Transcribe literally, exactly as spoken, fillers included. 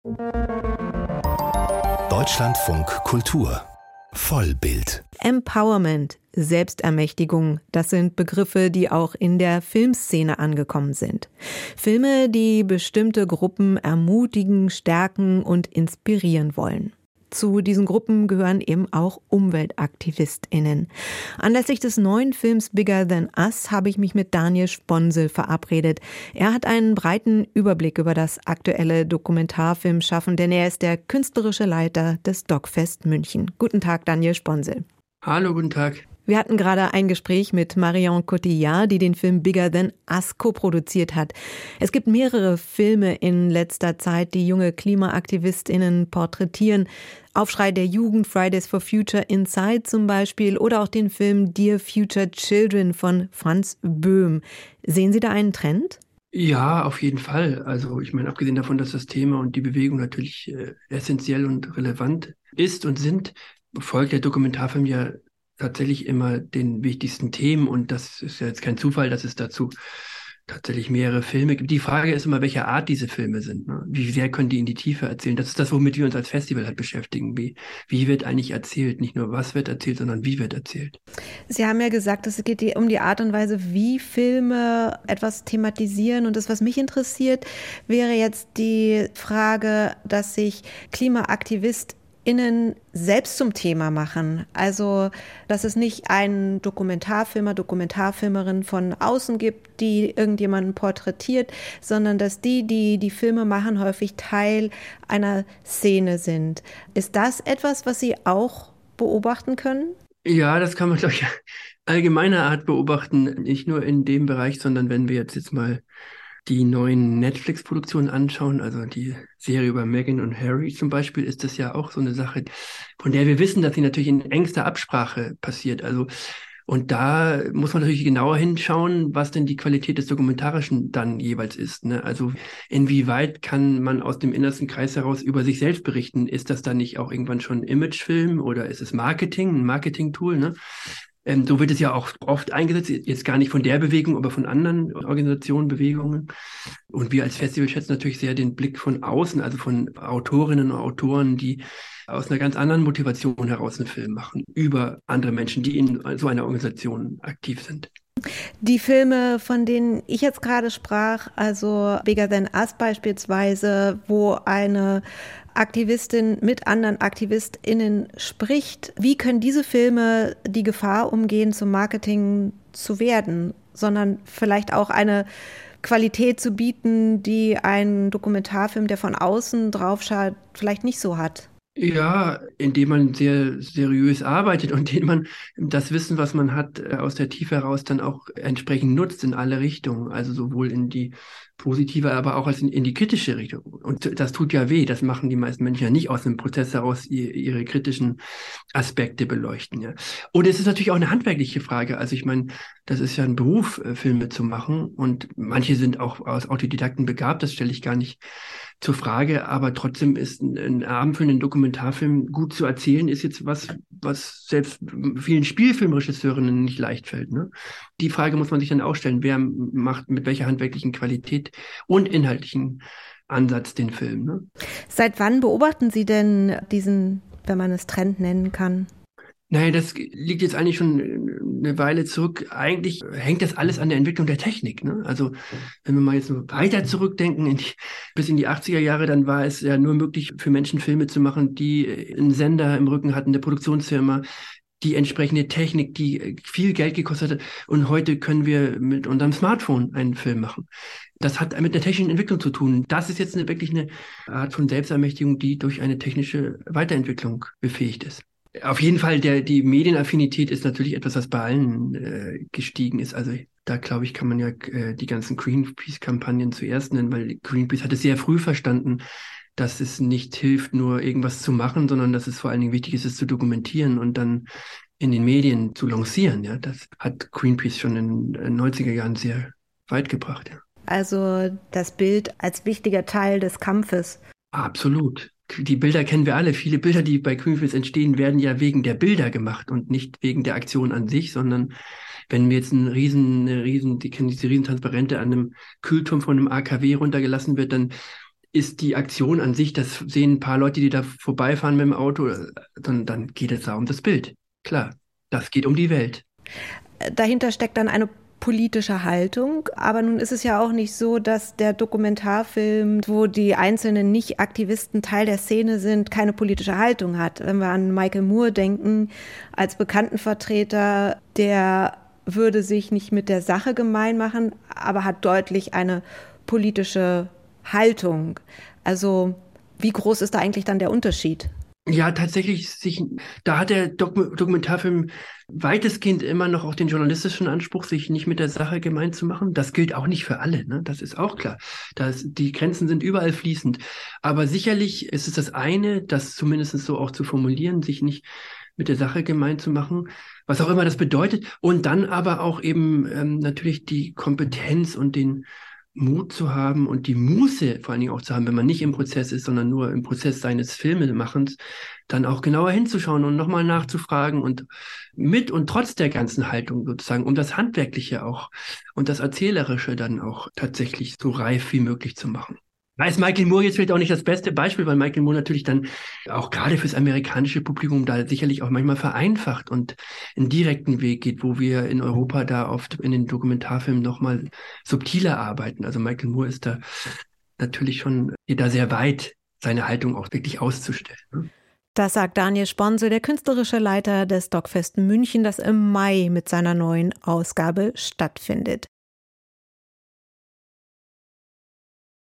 Deutschlandfunk Kultur Vollbild. Empowerment, Selbstermächtigung, das sind Begriffe, die auch in der Filmszene angekommen sind. Filme, die bestimmte Gruppen ermutigen, stärken und inspirieren wollen. Zu diesen Gruppen gehören eben auch UmweltaktivistInnen. Anlässlich des neuen Films Bigger Than Us habe ich mich mit Daniel Sponsel verabredet. Er hat einen breiten Überblick über das aktuelle Dokumentarfilmschaffen, denn er ist der künstlerische Leiter des DocFest München. Guten Tag, Daniel Sponsel. Hallo, guten Tag. Wir hatten gerade ein Gespräch mit Marion Cotillard, die den Film Bigger Than Us co-produziert hat. Es gibt mehrere Filme in letzter Zeit, die junge KlimaaktivistInnen porträtieren. Aufschrei der Jugend, Fridays for Future Inside zum Beispiel, oder auch den Film Dear Future Children von Franz Böhm. Sehen Sie da einen Trend? Ja, auf jeden Fall. Also ich meine, abgesehen davon, dass das Thema und die Bewegung natürlich äh, essentiell und relevant ist und sind, folgt der Dokumentarfilm ja tatsächlich immer den wichtigsten Themen, und das ist ja jetzt kein Zufall, dass es dazu tatsächlich mehrere Filme gibt. Die Frage ist immer, welcher Art diese Filme sind. Ne? Wie sehr können die in die Tiefe erzählen? Das ist das, womit wir uns als Festival halt beschäftigen. Wie, wie wird eigentlich erzählt? Nicht nur was wird erzählt, sondern wie wird erzählt. Sie haben ja gesagt, es geht um die Art und Weise, wie Filme etwas thematisieren. Und das, was mich interessiert, wäre jetzt die Frage, dass sich Klimaaktivist Innen selbst zum Thema machen. Also, dass es nicht einen Dokumentarfilmer, Dokumentarfilmerin von außen gibt, die irgendjemanden porträtiert, sondern dass die, die die Filme machen, häufig Teil einer Szene sind. Ist das etwas, was Sie auch beobachten können? Ja, das kann man, glaube ich, allgemeiner Art beobachten. Nicht nur in dem Bereich, sondern wenn wir jetzt, jetzt mal die neuen Netflix-Produktionen anschauen, also die Serie über Meghan und Harry zum Beispiel, ist das ja auch so eine Sache, von der wir wissen, dass sie natürlich in engster Absprache passiert. Also, und da muss man natürlich genauer hinschauen, was denn die Qualität des Dokumentarischen dann jeweils ist. Ne? Also inwieweit kann man aus dem innersten Kreis heraus über sich selbst berichten? Ist das dann nicht auch irgendwann schon Imagefilm oder ist es Marketing, ein Marketing-Tool? Ne? Ähm, so wird es ja auch oft eingesetzt, jetzt gar nicht von der Bewegung, aber von anderen Organisationen, Bewegungen. Und wir als Festival schätzen natürlich sehr den Blick von außen, also von Autorinnen und Autoren, die aus einer ganz anderen Motivation heraus einen Film machen, über andere Menschen, die in so einer Organisation aktiv sind. Die Filme, von denen ich jetzt gerade sprach, also Bigger Than Us beispielsweise, wo eine Aktivistin mit anderen AktivistInnen spricht. Wie können diese Filme die Gefahr umgehen, zum Marketing zu werden, sondern vielleicht auch eine Qualität zu bieten, die ein Dokumentarfilm, der von außen draufschaut, vielleicht nicht so hat? Ja, indem man sehr seriös arbeitet und indem man das Wissen, was man hat, aus der Tiefe heraus dann auch entsprechend nutzt in alle Richtungen, also sowohl in die positive, aber auch als in, in die kritische Richtung. Und das tut ja weh, das machen die meisten Menschen ja nicht aus dem Prozess heraus, ihre, ihre kritischen Aspekte beleuchten. Ja. Und es ist natürlich auch eine handwerkliche Frage, also ich meine, das ist ja ein Beruf, Filme zu machen, und manche sind auch aus Autodidakten begabt, das stelle ich gar nicht zur Frage, aber trotzdem ist ein, ein abendfüllenden Dokumentarfilm gut zu erzählen, ist jetzt was, was selbst vielen Spielfilmregisseurinnen nicht leicht fällt. Ne? Die Frage muss man sich dann auch stellen, wer macht mit welcher handwerklichen Qualität und inhaltlichen Ansatz den Film. Ne? Seit wann beobachten Sie denn diesen, wenn man es Trend nennen kann? Naja, das liegt jetzt eigentlich schon eine Weile zurück. Eigentlich hängt das alles an der Entwicklung der Technik. Ne? Also wenn wir mal jetzt nur weiter zurückdenken, in die, bis in die achtziger Jahre, dann war es ja nur möglich für Menschen Filme zu machen, die einen Sender im Rücken hatten, eine Produktionsfirma, die entsprechende Technik, die viel Geld gekostet hat. Und heute können wir mit unserem Smartphone einen Film machen. Das hat mit der technischen Entwicklung zu tun. Das ist jetzt eine, wirklich eine Art von Selbstermächtigung, die durch eine technische Weiterentwicklung befähigt ist. Auf jeden Fall, der, die Medienaffinität ist natürlich etwas, was bei allen äh, gestiegen ist. Also da, glaube ich, kann man ja äh, die ganzen Greenpeace-Kampagnen zuerst nennen, weil Greenpeace hat es sehr früh verstanden, dass es nicht hilft, nur irgendwas zu machen, sondern dass es vor allen Dingen wichtig ist, es zu dokumentieren und dann in den Medien zu lancieren. Ja, das hat Greenpeace schon in den neunziger Jahren sehr weit gebracht. Ja. Also das Bild als wichtiger Teil des Kampfes. Absolut. Die Bilder kennen wir alle. Viele Bilder, die bei Greenpeace entstehen, werden ja wegen der Bilder gemacht und nicht wegen der Aktion an sich, sondern wenn wir jetzt einen riesen, eine riesen, die kennen diese Riesentransparente an einem Kühlturm von einem A K W runtergelassen wird, dann ist die Aktion an sich, das sehen ein paar Leute, die da vorbeifahren mit dem Auto, dann, dann geht es da um das Bild. Klar, das geht um die Welt. Dahinter steckt dann eine politische Haltung, aber nun ist es ja auch nicht so, dass der Dokumentarfilm, wo die einzelnen Nicht-Aktivisten Teil der Szene sind, keine politische Haltung hat. Wenn wir an Michael Moore denken, als Bekanntenvertreter, der würde sich nicht mit der Sache gemein machen, aber hat deutlich eine politische Haltung. Also wie groß ist da eigentlich dann der Unterschied? Ja, tatsächlich, sich, da hat der Dok- Dokumentarfilm weitestgehend immer noch auch den journalistischen Anspruch, sich nicht mit der Sache gemein zu machen. Das gilt auch nicht für alle, ne? Das ist auch klar. Das, die Grenzen sind überall fließend. Aber sicherlich ist es das eine, das zumindest so auch zu formulieren, sich nicht mit der Sache gemein zu machen, was auch immer das bedeutet. Und dann aber auch eben ähm, natürlich die Kompetenz und den Mut zu haben und die Muße vor allen Dingen auch zu haben, wenn man nicht im Prozess ist, sondern nur im Prozess seines Filmemachens, dann auch genauer hinzuschauen und nochmal nachzufragen und mit und trotz der ganzen Haltung sozusagen, um das Handwerkliche auch und das Erzählerische dann auch tatsächlich so reif wie möglich zu machen. Da ist Michael Moore jetzt vielleicht auch nicht das beste Beispiel, weil Michael Moore natürlich dann auch gerade fürs amerikanische Publikum da sicherlich auch manchmal vereinfacht und einen direkten Weg geht, wo wir in Europa da oft in den Dokumentarfilmen nochmal subtiler arbeiten. Also Michael Moore ist da natürlich schon da sehr weit, seine Haltung auch wirklich auszustellen, ne? Das sagt Daniel Sponsel, der künstlerische Leiter des Dokfest München, das im Mai mit seiner neuen Ausgabe stattfindet.